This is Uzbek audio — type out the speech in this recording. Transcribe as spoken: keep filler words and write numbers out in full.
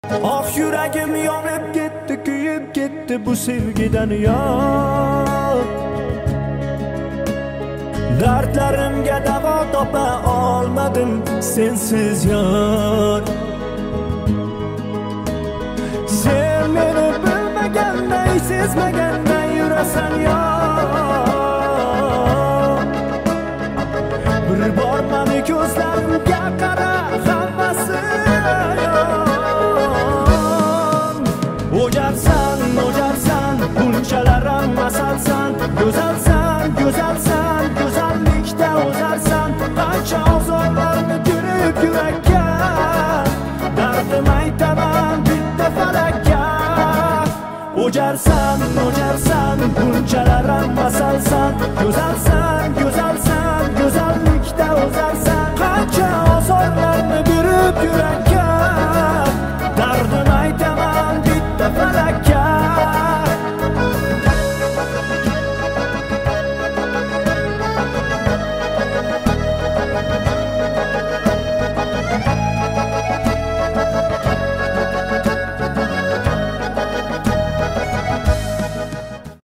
Ah yuragim yonib ketdi, kuyib ketdi bu sevgidan yor. Dardlarimga davo topa olmadim sensiz yor. Sen meni bilmaganday, sezmaganday yurasan yor. Bir bor meni ko'zlarimga qara, hammasi O'jarsan, o'jarsan, bunchalar masalsan, go'zalsan, go'zalsan, go'zallikda o'zarsan, qancha ozorlarni ko'rib yurakka, dardim aytaman bitta falakka. O'jarsan, o'jarsan, bunchalar masalsan, go'zalsan, go'zalsan, go'zallikda o'zarsan, qancha ozorlarni ko'rib yurakka.